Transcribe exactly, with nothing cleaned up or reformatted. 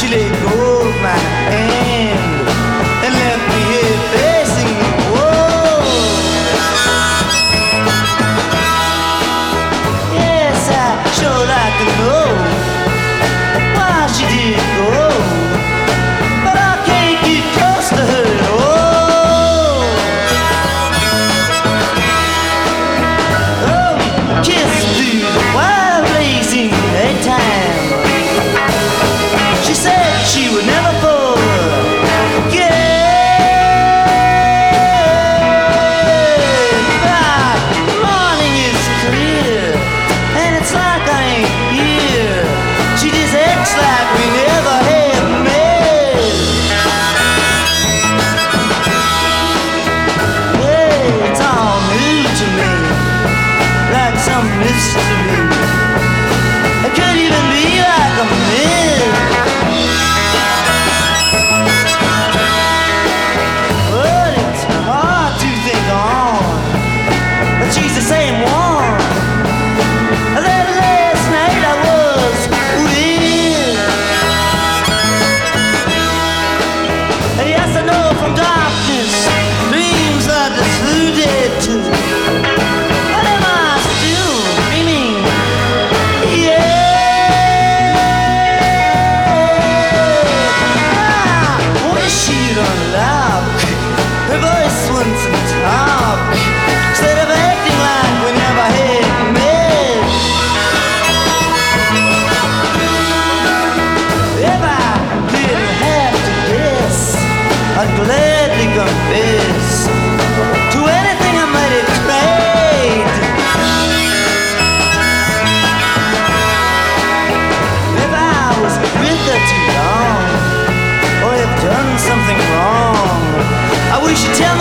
She let go of my hand and left me here facing the wall. Yes, I sure like to know why she did go, but I can't get close to her at all. Oh, kiss through the wild blazing daytime. She said she would never forget. But morning is clear, and it's like I ain't here. She just acts like we never had met. Yeah, it's all new to me, like some mystery. It could even be like a myth. Well, it's hard to think on, but she's the same one that last night I was with. Yes, I know from darkness dreams are deluded too. But am I still dreaming? She'd unlock her voice once and talk, instead of acting like we never had met. If I didn't have to guess, I'd gladly confess to anything I might expect. If I was with her too long, or have done something wrong, I wish you'd tell me